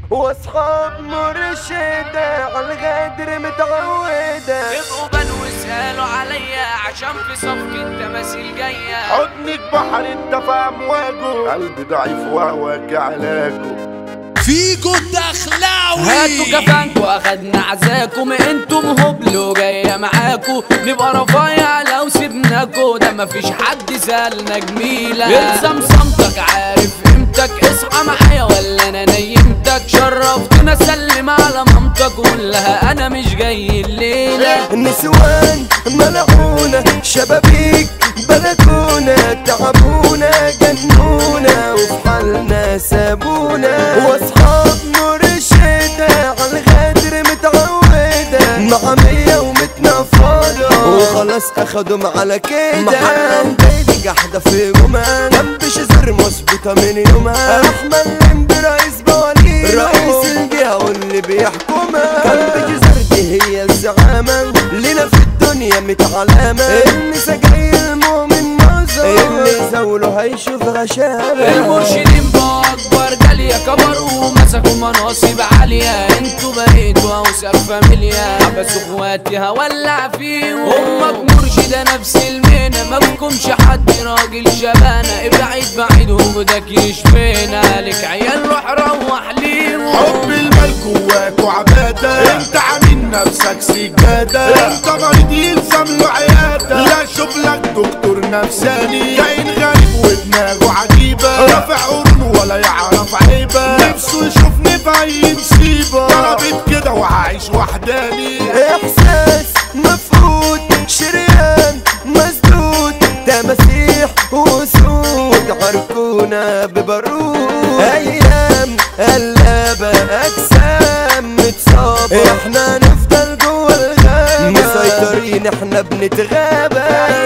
واصحاب مرشدة عالغدر متعودة. يبقوا بنو يسألوا عليا عشان في صفقة تماثيل جاية. حضنك بحر انت في امواجه، قلبي ضعيف وهواك علاجه. فيجو الدخلاوي هاتوا كفانكوا اخدنا عزاكم، انتم هبلوا جاية معاكوا. نبقى رفايع لو سيبناكوا، ده مفيش حد سألنا جميلة. الزم صمتك عارف قيمتك، اصحى معايا ولا انا نيمتك. شرفتنا سلم على مامتك وقول لها انا مش جاي الليلة. النسوان ملعونة شبابيك بلكونة، تعبونا جنونا وفي حالنا سابونا. واصحاب مرشدة عالغدر متعودة، مع 100 ومتنفضة وخلاص اخدهم على كده. محمد بيدي جحدة في جمعة، جنب شزر مظبوطة من يومها. احمد لمبي رئيس بوالير، رئيس الجهة واللي بيحكمها. جنب جزر دي هي الزعامة، لينا في الدنيا متعلمة. النسا جاي المؤمن نظر، اللي زوله هيشوف غشامة. المرشدين بقى اكبر جالية كبروا ومسكوا مناصب عالية. انتوا بقيتوا اوسخ فاميليا، حبسوا اخواتي هولع فيهم. امك مرشدة نفس المهنة، ما بكمش حد راجل شبانة. ابعد بعيد وجودك يشفينا، لك عيال روح روح ليهم. حب المال جواك وعبادة، انت عامل نفسك سجادة. انت مريض يلزم له عيادة، لا شوف لك دكتور نفساني. كائن غريب ودماغه عجيبة، رافع قرون ولا يعرف عيبة. نفسه يشوفني في اي مصيبة، ضربت كده وعايش وحداني. احساس مفقود شريان مسدود، تماسيح وسود عركونا ببارود. ايام قلابة اجسام متصابة، احنا نفضل جوا الغابة مسيطرين، احنا بنتغابى.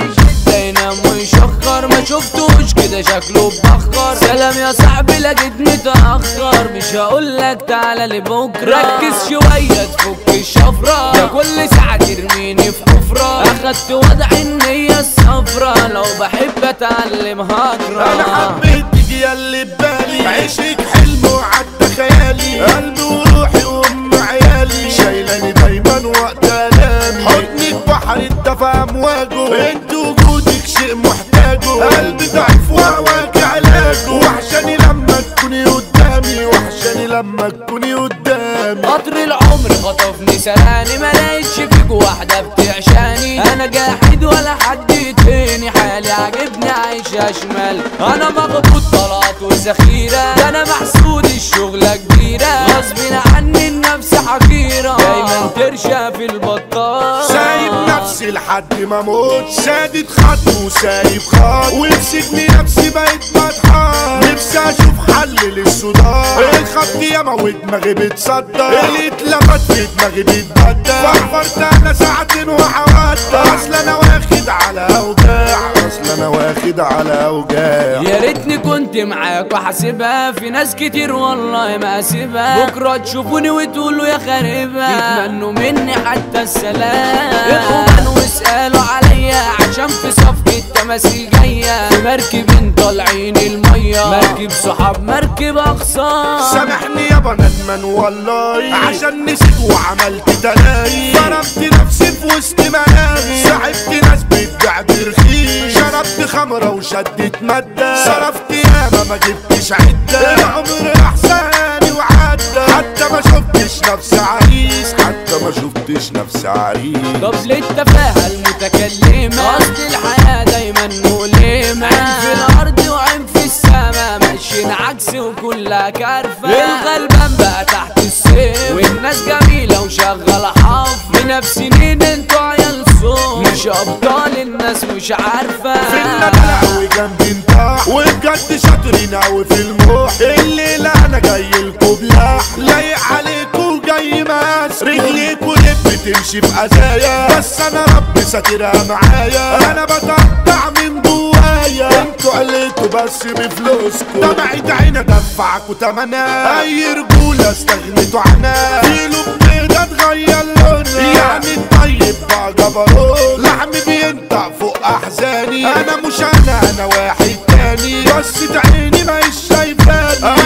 ينام ويشخر، ما شفتوش كده شكله بخر. سلام يا صاحبي لقيت متأخر، مش هقولك تعالى لبكرة. ركز شوية تفك الشفرة، ده كل ساعة ترميني في حفرة. اخدت وضع النية الصفرة، لو بحب اتعلم هجرة. انا حبيت تيجي اللي ببالي، عيشك حلم وعدى خيالي. قلبي وروحي وام عيالي، شايلاني دايما وقت الامي. حضنك بحر انت في امواجه، انت وجودك شيء محتاجه. قلبي ضعيف وهواك علاجه، وحشاني لما تكوني قدامي، وحشاني لما تكوني قدامي. قطر العمر خطفني سراني، ما لقيتش فيك واحدة بتعشاني. انا جاحد ولا حد يتهني، حالي عاجبني عايشة شمال. انا مغبوط طلعت وذخيرة، ده انا محسود الشغلة كبيرة. غصب عني النفس حقيرة، دايما ترشى في البطال. سايب نفسي لحد ما اموت، سادد خط وسايب خط، وفي سجن نفسي بقيت بتحار. نفسي اشوف حل للصداع، الخط ياما ودماغي بتصدع. اللي اتلفت في دماغي بيتبدل، فكرت انا ساعتين وحوادة. اصل انا واخد على اوجاع، اصل انا واخد على اوجاع. يا ريتني كنت معاك وحاسبها، في ناس كتير والله ما اسيبها. بكره تشوفوني وتقولوا يا خاربها، يتمنوا مني حتى السلام. يبقوا بنو يسألوا عليا عشان في صفقة تماثيل جاية. في مركب طالعين المية، مركب صحاب مركب اخصام. سامحني يابا ندمان والله، عشان نسيت وعملت تلاقي. ضربت نفسي في وسط مناغي، صاحبت ناس بتبيع برخيص. شربت خمرة وشدت مادة، صرفت ياما ما جبتش عدة. العمر احساني وعدى، حتى ما شفتش نفسي عريس، حتى ما شفتش نفسي عريس. طب للتفاهة المتكلمة، قصد الحياة دايما مؤلمة. عين في الارض وعين في السما، ماشيين عكس وكلها كارفة. الغلبان بقى تحت السيف، والناس جميلة وشغالة حف. منافسين انتوا عيال صوت، مش ابطال الناس مش عارفة. في الندلع وجنبي نطاح، وبجد شاطرين اوي في الموح. الليلة انا جاي لكم بلاح، لايق عليكوا جاي ماس. رجليكوا لب تمشي في ازايا، بس انا ربي ساترها معايا. انا بتقطع من جوايا، انتوا عليتوا بس بفلوسكوا. دمعت عيني ادفعكوا تمنها، اي رجولة استغنيتوا عنها. كيلو بيضة اتغير لونها، يعني الطيب بقى جبروت. لحمي بينطق فوق احزاني، انا مش انا واحد تاني. بس عيني ما شايفاني،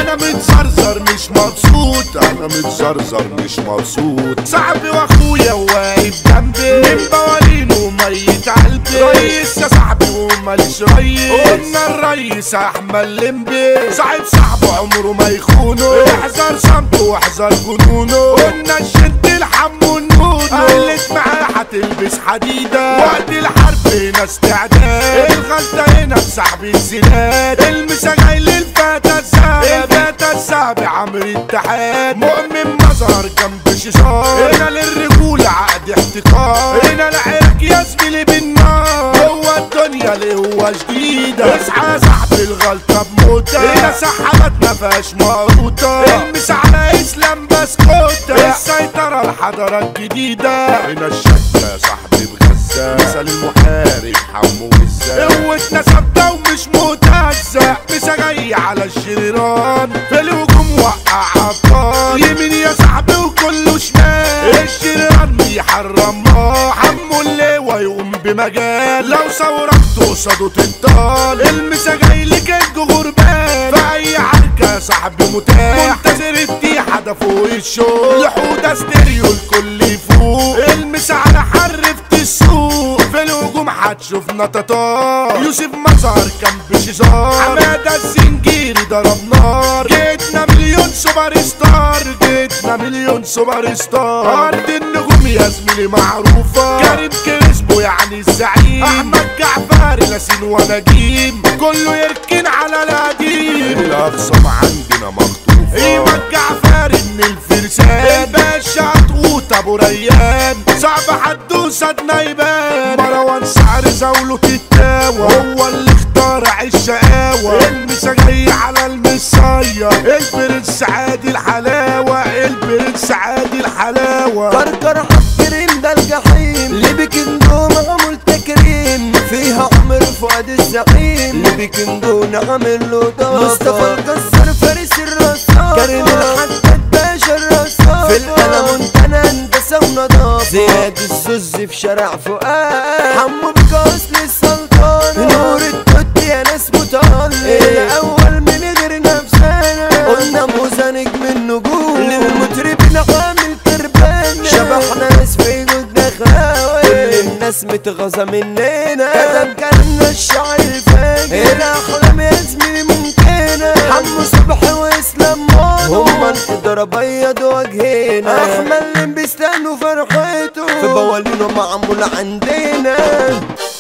انا متزرزر مش مبسوط، انا متزرزر مش مبسوط. صاحبي واخويا واقف جنبي من بوالينه ميت قلبي. ريس يا صاحبي وماليش ريس، قلنا الريس احمد لمبي. صاحب صاحبه عمره ما يخونه، احذر صمته واحذر جنونه. قلنا الشد الحم النونو، قلت معاه هتلبس حديدة. وقت الحرب هنا استعداد، الغلطة هنا بسحب الزناد. المسا للفتى السابع، الفتى السابع عمرو اتحاد. مؤمن مظهر جنب شيشان، هنا للرجولة عقد احتكار. هنا العرق يا زميلي بالنار، هو الدنيا اللي هو جديدة. اصحى يا صاحبي الغلطة بموتة، هنا سحبت مفيهاش مقروطة. المس على اسلام بسكوتة، السيطرة الحضارة الجديدة. هنا الشدة يا صاحبي بغزة، مثل المحارب حمو وزة. قوتنا ثابتة ومش متهزة، مسا جاي على الشريران. في الهجوم وقع عطار، يمين يا صاحبي وكله شمال. الشريران بيحرم حمو اللواء يقوم بمجال. لو ثورت قصاده تنطال، المسا جاي لك غربان. في اي عركة يا صاحبي متاح، منتظر التيحة ده فوق الشوق. لحودة ستيريو الكل يفوق، المسا على حرفة السوق. في الهجوم هتشوفنا تتار، يوسف مظهر كان بشيزار. حمادة السنجيري ضرب نار، جيتنا مليون سوبر ستار. جيتنا مليون سوبر ستار. ارض النجوم يا زميلي معروفة، كريم كريسبو يعني الزعيم. احمد جعفر لاسين ونجيم، كله يركن على القديم. الاخصام عندنا مخطوفة، ايمن جعفر من الفرسان. الباشا طقوط ابو ريان، صعب حدوسة نايبان. مروان سعر زاوله تتاوى، هو اللي اخترع الشقاوة. المسا جاي على المصاية، البرنس عادي الحلاوة. البرنس عادي الحلاوة. كركر حكرين ده الجحيم، لبكندو معمول تكريم. فيها عمر فؤاد الزعيم، لبكندو نعمل له ضافة. مصطفى القصر فارس الرصاص، كريم الحداد باشا الرصاص. في القلم منتنى هندسة ونضافة. زياد الزوز في شارع فؤاد، حمو بكاس للسلطان. نور التوت يا ناس مطلق، الأول من غير نفسنا. قلنا موزة نجم النجوم، للمطربين عامل تربان. شبحنا ناس في جودنا خاوي، كل الناس متغاظة مننا. كتب كلامنا الشعر الفاجر، الأحلام يا زميلي ممكنة. حمو صبحي وإسلام مانو، هما نقدر أبيض وجهنا. أحمد اللي بيستنوا فرحته، في بوالينه معمول عندنا.